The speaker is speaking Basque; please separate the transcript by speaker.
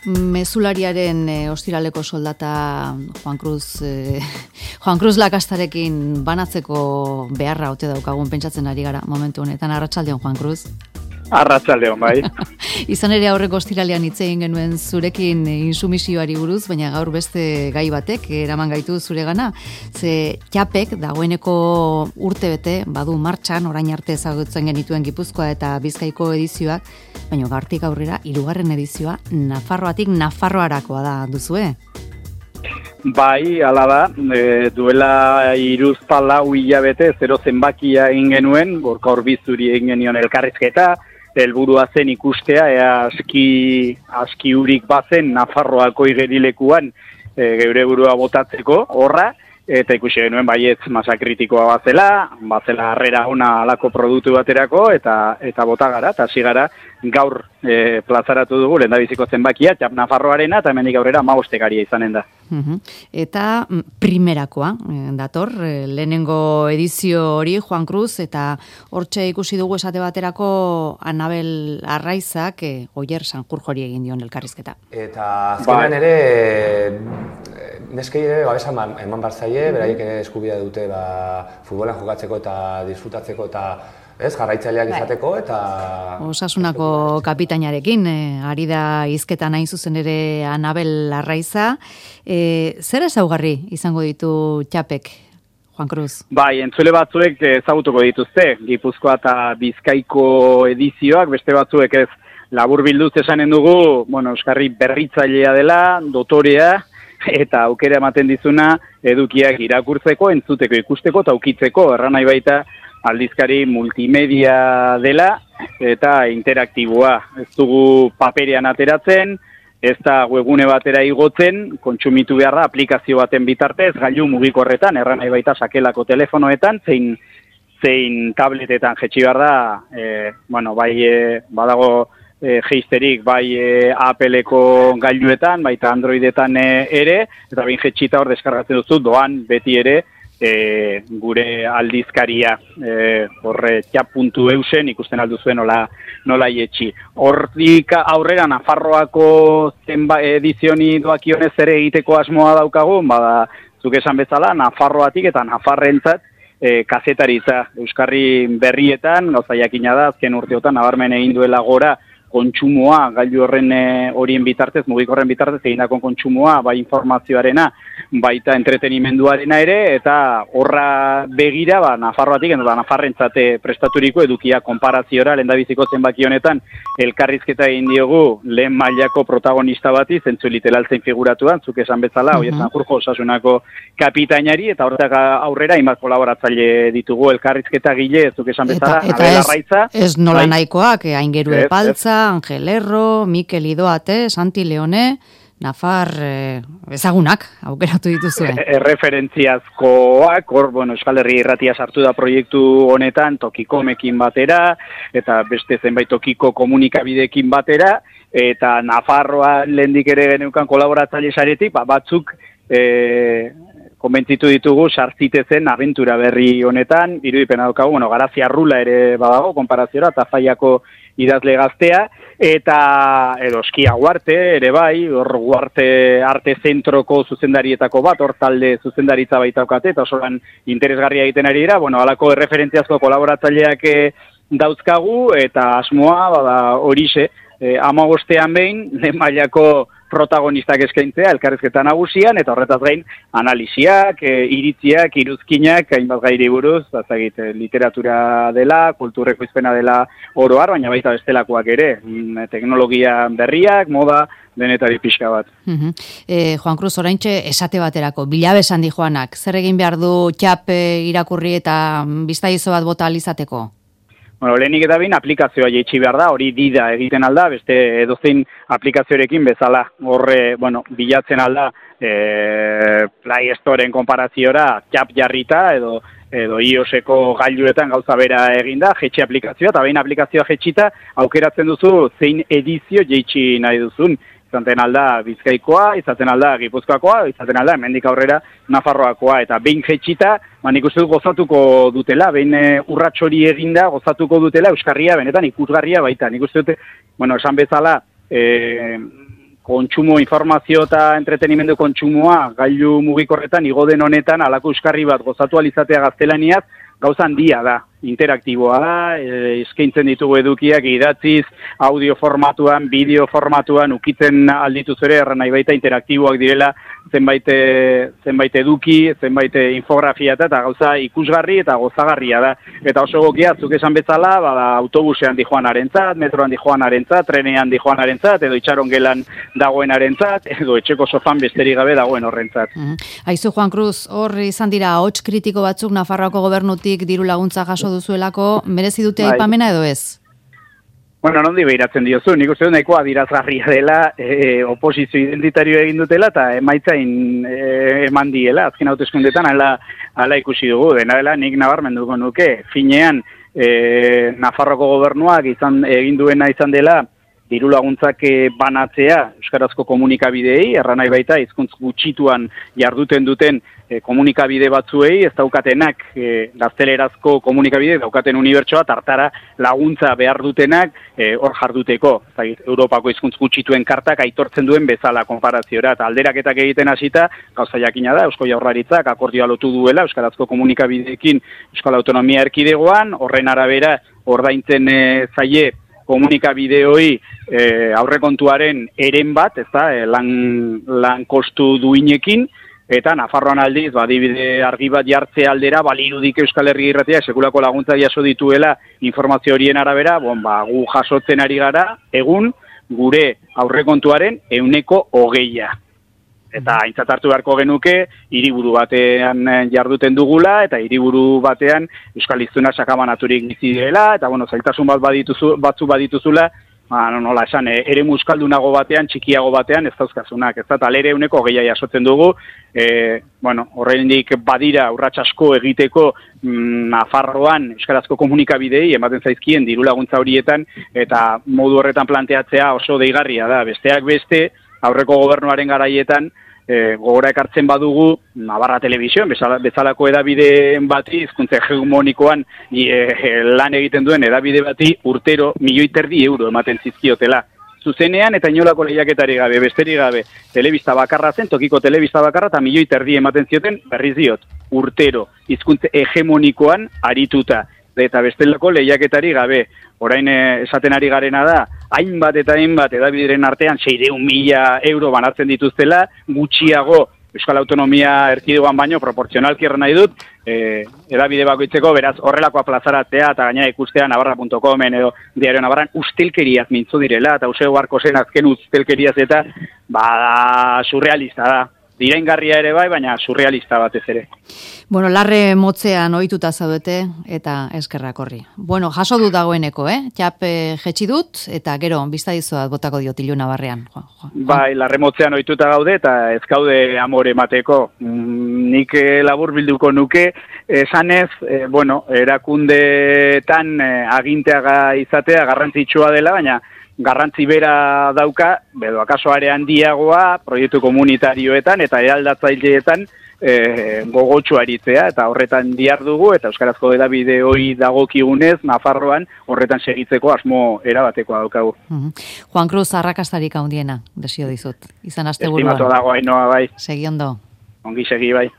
Speaker 1: Mezulariaren ostiraleko soldata Juan Cruz Lakastarekin banatzeko beharra ote daukagun pentsatzen ari gara momentu honetan. Arratsaldeon, Juan Cruz.
Speaker 2: Arratsaldeon, bai.
Speaker 1: Izan ere aurreko ostiralean hitz egin genuen zurekin insumisioari buruz, baina gaur beste gai batek eraman gaitu zuregana. Ze txapek dagoeneko urtebete badu martxan, orain arte ezagutzen genituen Gipuzkoa eta Bizkaiko edizioak, baina gaurtik aurrera 3. edizioa Nafarroatik Nafarroarakoa da duzue.
Speaker 2: Bai, hala da, duela 3-4 hilabete zero zenbakia egin genuen, gorka horbizuri egin genion elkarrizketa, helburua zen ikustea, aski urik bazen Nafarroako igerilekuan geure burua botatzeko horra, eta ikusi genuen baietz masa kritikoa bazela harrera ona alako produktu baterako, eta bota gara, eta hasi gara gaur plazaratu dugu lehendabiziko zenbakia, txap Nafarroarena, eta hemendik aurrera 15 izanen da.
Speaker 1: Eta primerakoa dator, lehenengo edizio hori Juan Cruz, eta hortxe ikusi dugu esate baterako Anabel Arraizak Oier Sanjurjori egin dion elkarrizketa.
Speaker 3: Eta azkenean ere, neskei ere babesa eman barzaie, beraiek ere eskubidea dute futbolan jokatzeko eta disfrutatzeko eta jarraitzaileak izateko eta...
Speaker 1: Osasunako kapitainarekin, ari da hizketan hain zuzen ere Anabel Arraiza. Zer ezaugarri izango ditu txapek, Juan Cruz?
Speaker 2: Bai, entzule batzuek ezagutuko dituzte, Gipuzkoa eta Bizkaiko edizioak, beste batzuek ez labur bilduz esanen dugu, euskarri berritzailea dela, dotorea, eta aukera ematen dizuna edukiak irakurtzeko, entzuteko, ikusteko eta ukitzeko, erran nahi baita aldizkari multimedia dela eta interaktiboa. Ez dugu paperean ateratzen, ez da webgune batera igotzen, kontsumitu beharra aplikazio baten bitartez, gailu mugikorretan, erran nahi baita sakelako telefonoetan, zein tabletetan jetxi behar da, badago geisterik bai Appleko gailuetan, baita Androidetan ere, eta bain jetxita hor deskargatzen duzu, doan beti ere gure aldizkaria horre txap.eusen ikusten alduzuen nola ietxi. Hortik aurrera Nafarroako edizioni doakionez ere egiteko asmoa daukagu, zuk esan bezala, Nafarroatik eta Nafarrentzat kazetaritza. Euskarri berrietan, gauza jakina da, azken urteotan nabarmen egin duela gora kontsumoa, gailu horien bitartez, mugikorren bitartez, egindako kontsumoa, bai informazioarena, baita entretenimenduarena ere, eta horra begira, Nafarroatik eta Nafarrentzate prestaturiko edukia konparaziora, lehendabiziko zenbaki honetan, elkarrizketa egin diogu, lehen mailako protagonista bati, zentzu literaltzen figuratuan, zuk esan bezala, Oier Sanjurjo osasunako kapitainari, eta horretak aurrera, hainbat kolaboratzaile ditugu elkarrizketa gile, zuk esan bezala, Anabel Arraiza.
Speaker 1: Ez nola nahikoak, Aingeru Epaltza, Angel Erro, Mikel Idoate, Santi Leone, Nafar ezagunak aukeratu dituzuen.
Speaker 2: Erreferentziazkoak, Euskal Herri Irratia sartu da proiektu honetan, Tokikomekin batera, eta beste zenbait tokiko komunikabidekin batera, eta Nafarroa lehendik ere geneukan kolaboratzaile saretik, batzuk konbentzitu ditugu sartzitezen abentura berri honetan, irudipena daukagu, Garazia Rula ere badago, konparaziora, eta Faiako idazle gaztea, eta Eskia Guarte ere bai, hor Guarte arte zentroko zuzendarietako bat, hor talde zuzendaritza baitaukate, eta osoan interesgarria egiten ari dira, halako erreferentziazko kolaboratzaileak dauzkagu, eta asmoa, horixe, 15ean behin, lehen mailako protagonistak eskaintzea, elkarrizketa nagusian, eta horretaz gain analisiak, iritziak, iruzkinak, hainbat gairi buruz, literatura dela, kulturreko izpena dela oroar, baina baita bestelakoak ere, teknologia berriak, moda, denetari pixka bat.
Speaker 1: Juan Cruz, oraintxe esate baterako, bilabesan di Joanak, zer egin behar du txap irakurri eta biztaizo bat bota alizateko?
Speaker 2: Lehenik eta behin aplikazioa jaitsi behar da, hori dida egiten alda, beste edozein aplikazioarekin bezala. Horre, bilatzen alda Play Storeen konparaziora txap jarrita edo iOS-eko gailuetan gauza bera eginda, jetxe aplikazioa, eta behin aplikazioa jetxita aukeratzen duzu zein edizio jaitsi nahi duzun. Izaten alda Bizkaikoa, izaten alda Gipuzkoakoa, izaten alda hemendik aurrera Nafarroakoa, eta behin jetxita, nik uste dut gozatuko dutela, behin urrats hori eginda gozatuko dutela, euskarria benetan ikusgarria baita. Nik uste dut, esan bezala, kontsumo, informazio eta entretenimendu kontsumoa gailu mugikorretan igo den honetan halako euskarri bat gozatu alizatea gaztelaniaz gauza handia da, interaktiboa da, eskaintzen ditugu edukiak idatziz, audio formatuan, bideo formatuan, ukitzen aldituz ere, erran nahi baita interaktiboak direla zenbait eduki, zenbait infografia eta gauza ikusgarri eta gozagarria da. Eta oso gokia, zuk esan bezala, autobusean dijoanarentzat, metroan dijoanarentzat, trenean dijoanarentzat, edo itxarongelan dagoenarentzat, edo etxeko sofan besterik gabe dagoen horrentzat.
Speaker 1: Aizu, Juan Cruz, hor izan dira hots kritiko batzuk Nafarroako gobernutik diru laguntza jaso duzuelako, merezi dute aipamena edo ez?
Speaker 2: Bueno, nondi behiratzen diozu, nik uste dut nahiko adirazgarria dela, oposizio identitario egin dutela eta emaitzain eman diela, azken hauteskundetan hala ikusi dugu, dena dela nik nabarmenduko nuke, finean Nafarroko gobernuak egin duena izan dela, diru laguntzak banatzea euskarazko komunikabideei, erranai baita hizkuntz gutxituan jarduten duten komunikabide batzuei, ez daukatenak gaztelerazko komunikabide, daukaten unibertsoa tartara laguntza behar dutenak hor jarduteko. Europako hizkuntz gutxituen kartak aitortzen duen bezala konparaziora, eta alderaketak egiten hasita, gauza jakina da, Eusko Jaurlaritzak akordioa lotu duela euskarazko komunikabideekin Euskal Autonomia Erkidegoan, horren arabera ordaintzen zaie komunikabideoi aurrekontuaren eren bat, lan kostu duinekin, eta Nafarroan aldiz, adibide argi bat jartze aldera, balirudik Euskal Herri Irratia sekulako laguntza jaso dituela informazio horien arabera, gu jasotzen ari gara, egun gure aurrekontuaren 100%. Eta aintzat hartu beharko genuke, hiriburu batean jarduten dugula, eta hiriburu batean euskal hiztuna sakabanaturik bizi direla, eta zailtasun batzu badituzula, nola esan, ere euskaldunago batean, txikiago batean, ez dauzkazunak, ez da, alere 100% jasotzen dugu, horrendik badira urrats asko egiteko Nafarroan euskarazko komunikabidei ematen zaizkien diru laguntza horietan, eta modu horretan planteatzea oso deigarria da, besteak beste, aurreko gobernuaren garaietan, gogora ekartzen badugu, Navarra Telebizioan, bezalako edabideen bati, hizkuntza hegemonikoan lan egiten duen edabide bati, urtero €1,3 ematen zizkiotela. Zuzenean eta inolako lehiaketari gabe, besterik gabe, telebista bakarra zen, tokiko telebista bakarra, eta €1,3 ematen zioten, berriz diot, urtero, hizkuntza hegemonikoan arituta. Eta bestelako lehiaketari gabe. Orain esaten ari garena da, hainbat eta hainbat edabideren artean €600.000 banatzen dituztela, gutxiago Euskal Autonomia Erkidegoan baino proportzionalki erran nahi dut, edabide bakoitzeko, beraz horrelakoa plazaratzea eta gainera ikustea navarra.comen edo Diario Navarran ustelkeriaz mintzu direla, eta Eusebio Barkosen azken ustelkeriaz eta surrealista da. Diraingarria ere bai, baina surrealista batez ere.
Speaker 1: Bueno, larre motzean ohituta zaudete eta eskerrak horri. Bueno, jaso dut dagoeneko, Txap jetxi dut eta gero bizta dizuat botako diot Ilu Navarrean.
Speaker 2: Bai, larre motzean ohituta gaude eta ez gaude amore emateko. Nik labur bilduko nuke esanez, erakundeetan aginteaga izatea garrantzitsua dela, baina garrantzi bera dauka, edo akaso are handiagoa, proiektu komunitarioetan eta eraldatzaileetan gogotsu aritzea, eta horretan dihardugu, eta euskarazko edabide hori dagokigunez, Nafarroan, horretan segitzeko asmo erabatekoa daukagu.
Speaker 1: Juan Cruz, arrakastarik handiena, desio dizut. Izan asteburuan.
Speaker 2: Estimatu dago, Ainoa, bai.
Speaker 1: Segi ondo.
Speaker 2: Ongi segi, bai.